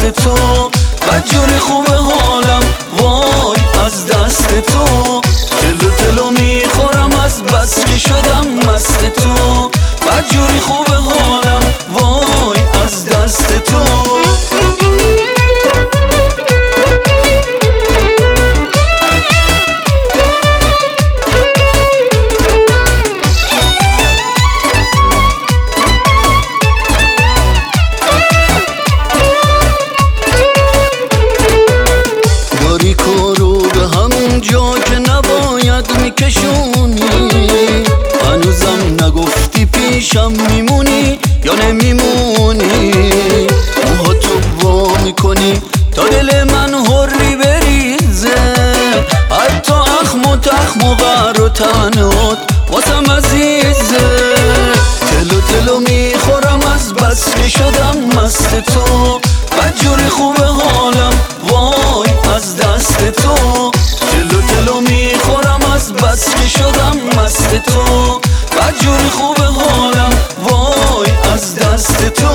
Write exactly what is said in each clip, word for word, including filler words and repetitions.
تو، بدجوری خوب حالم وای از دست تو. تلو تلو میخورم از بس که شدم مست تو، بدجوری خوب حالم وای از دست تو. میکشونی هنوزم نگفتی پیشم میمونی یا نمیمونی. موها تو وا میکنی تا دل من حری بریزه، حتی اخم و تخم و غر و تنات واسم عزیزه. تلو تلو میخورم از بس که شدم مست تو، بدجوری خوب حالم وای از دست تو. تلو تلو میخورم از بس که شدم مست تو، بدجوری خوب حالم وای از دست تو.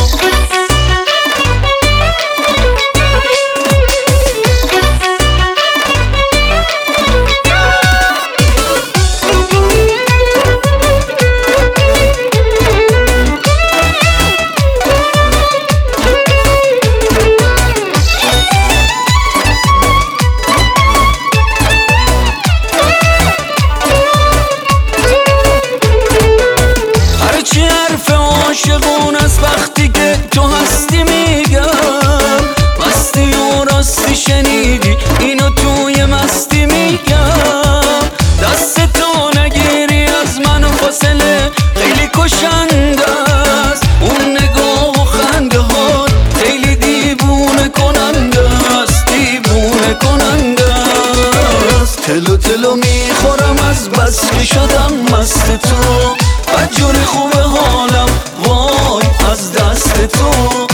عاشقون از وقتی که تو هستی میگم، مستی و راستی شنیدی اینو توی مستی میگم. دست تو نگیری از من و فاصله خیلی کشنده است، اون نگاه و خنده ها خیلی دیوونه کننده است، دیوونه کننده است. تلو تلو میخورم از بس که شدم مست تو، بدجوری خوب حالم وای از دست تو.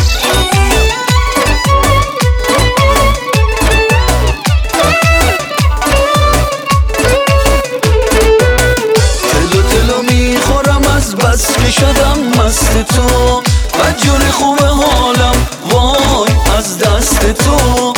تلو تلو میخورم از بس که شدم مست تو، بدجوری خوب حالم وای از دست تو.